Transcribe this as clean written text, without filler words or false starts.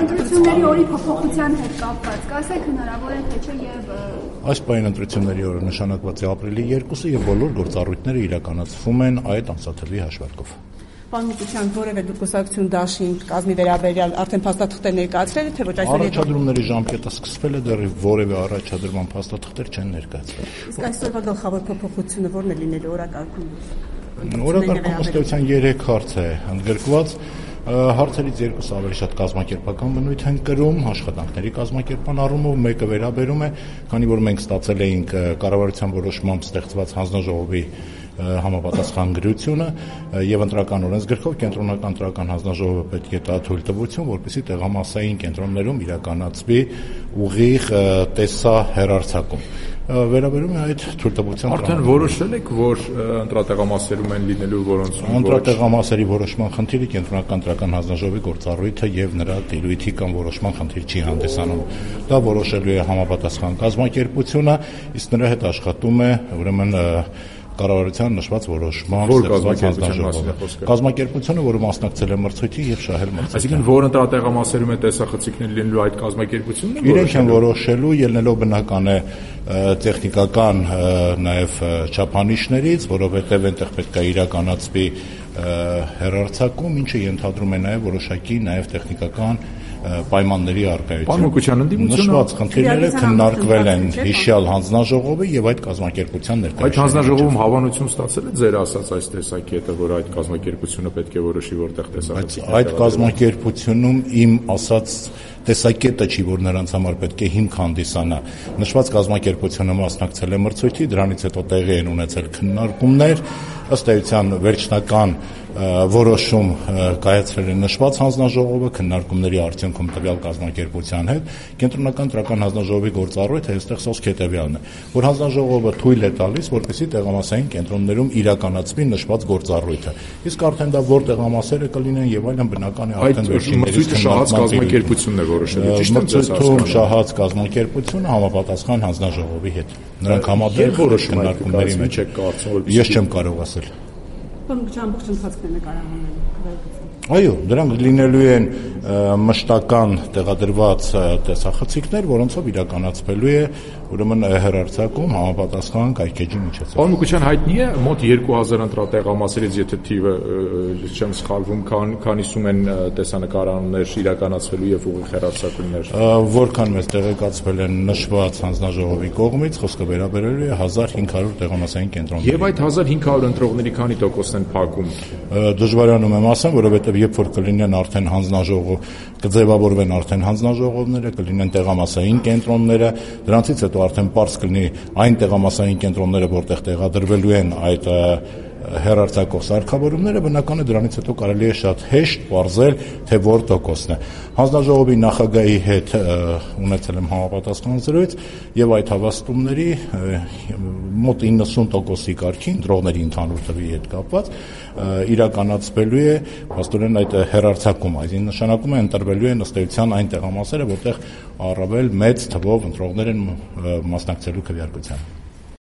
Ընտրությունների օրի փոփոխության հետ կապված, կասեք հնարավոր է թե չէ եւ այս պահին ընտրությունների օրը նշանակված է ապրիլի 2-ը եւ բոլոր գործառույթները իրականացվում են այդ ամսաթվի հաշվարկով։ Պարոն Միկուչյան, որևէ կուսակցություն դաշին կազմի վերաբերյալ արդեն փաստաթղթեր ներկայացրել է, թե ոչ այսօր առաջադրումների ժամկետը սկսվել է, դեռ որևէ առաջադրման փաստաթղթեր չեն ներկայացվել։ Իսկ այսօրվա գլխավոր փոփոխությունը ո՞րն է լինելու օրակարգում։ Օրակարգում ըստ էության 3 հարց է ընդգրկված։ Հարցերից երկուսը ավելի շատ կազմակերպական բնույթ են կրում, աշխատանքների կազմակերպման առումով, մեկը վերաբերում է, քանի որ մենք ստացել էինք կառավարության որոշմամբ ստեղծված հանձնաժողովի համապատասխան գրությունը եւ ընտրական օրենսգրքով կենտրոնական ընտրական հանձնաժողովը պետք է տա թույլտվություն, որպեսզի տեղամասային կենտրոններում իրականացվի ուղիղ տեսահեռարձակում։ Վերաբերում է այդ թույլտվության արդեն որոշել եք, որ ընտրատեղամասերում են լինելու որոնցում ընտրատեղամասերի որոշման խնդիրը կենտրոնական ընտրական հանձնաժողովի գործառույթը եւ նրա տիրույթի կամ որոշման խնդիր չի հանդիսանում։ Դա որոշելու է համապատասխան կազմակերպությունը, իսկ նրա հետ աշխատում է ուրեմն կառավարության նշված որոշմամբ կազմակերպությունը, որը մասնակցել է մրցույթի եւ շահել մրցույթը։ Այսինքն որ ընտրատեղամասերում է տեսախցիկներ լինելու այդ կազմակերպությունն է իրենք են որոշելու ելնելով բնական է տեխնիկական նաեւ չափանիշներից, որովհետեւ այնտեղ պետք է իրականացվի հեռարձակում, ինչը ենթադրում է նաեւ որոշակի նաեւ տեխնիկական պայմանների առկայություն։ Պարոն Միկուչյան, նշված խնդիրները քննարկվել են հիշյալ հանձնաժողովի եւ այդ կազմակերպության ներկայացուցիչների։ Այդ հանձնաժողովում հավանություն ստացել է ձեր ասած այս տեսակետը, որ այդ կազմակերպությունը պետք է որոշի որտեղ տեսախցիկներ։ Այդ կազմակերպությունում իմ ասած տեսակետը չի, որ նրանց համար պետք է հիմք հանդիսանա։ Նշված կազմակերպությունը մասնակցել է մրցույթի, դրանից հետո տեղի են ունեցել քննարկումներ, ըստ էության վերջնական որոշում կայացրել է նշված հանձնաժողովը քննարկումների արդյունքում տվյալ կազմակերպության հետ։ Կենտրոնական ընտրական հանձնաժողովի գործառույթը այստեղ սոսկ հետևյալն է, որ հանձնաժողովը թույլ է տալիս, որպեսզի տեղամասային կենտրոններում իրականացվի նշված գործառույթը։ Իսկ արդեն դա որ տեղամասերը կլինեն եւ այլն բնական է արդեն վերջիններիս շահած կազմակերպությունն է որոշել, ճիշտ է մրցույթում շահած կազմակերպությունը համապատասխան հանձնաժողովի հետ։ Նրանք համատեղ որոշում քննարկումների մեջ եք կարծում, որ ես չեմ կարող ասել։ Ամբողջ ընթացքն է նկարահանել։ Այո, դրանք լինելու են մշտական տեղադրված տեսախցիկներ, որոնցով իրականացվելու է ուրեմն հեռարձակում համապատասխան կայքեջի միջոցով։ Պարոն Միկուչյան, հայտնի է մոտ 2000 ընտրատեղամասերից, եթե թիվը չեմ սխալվում, քանիսում են տեսանկարներ իրականացվելու եւ ուղիղ հեռարձակումներ։ Որքան մեզ տեղեկացվել են նշված հանձնաժողովի կողմից, խոսքը վերաբերելու է 1500 տեղամասային կենտրոնների։ Եվ այդ 1500 ընտրողների քանի տոկոսն են փակում։ Դժվարանում եմ ասեմ, որովհետեւ երբ որ կլինեն արդեն հանձնաժողով, կձևավորվեն արդեն հանձնաժողովները, կլինեն տեղամասային կենտրոնները, դրանցից հետո արդեն պարզ կլինի այն տեղամասային կենտրոնները, որտեղ տեղադրվելու են այդ հեռարձակող սարքավորումները, բնական է դրանից հետո կարելի է շատ հեշտ պարզել, թե որ տոկոսն է։ Հանձնաժողովի նախագահի հետ ունեցել եմ համապատասխան զրույց եւ այդ հավաստումների մոտ 90%-ի կարգի ընտրողների ընդհանուր թվի հետ կապված իրականացվելու է փաստորեն այդ հեռարձակումը, այսինքն նշանակում է ընտրվելու են ըստ էության այն տեղամասերը, որտեղ առավել մեծ թվով ընտրողներ են մասնակցելու քվեարկությանը։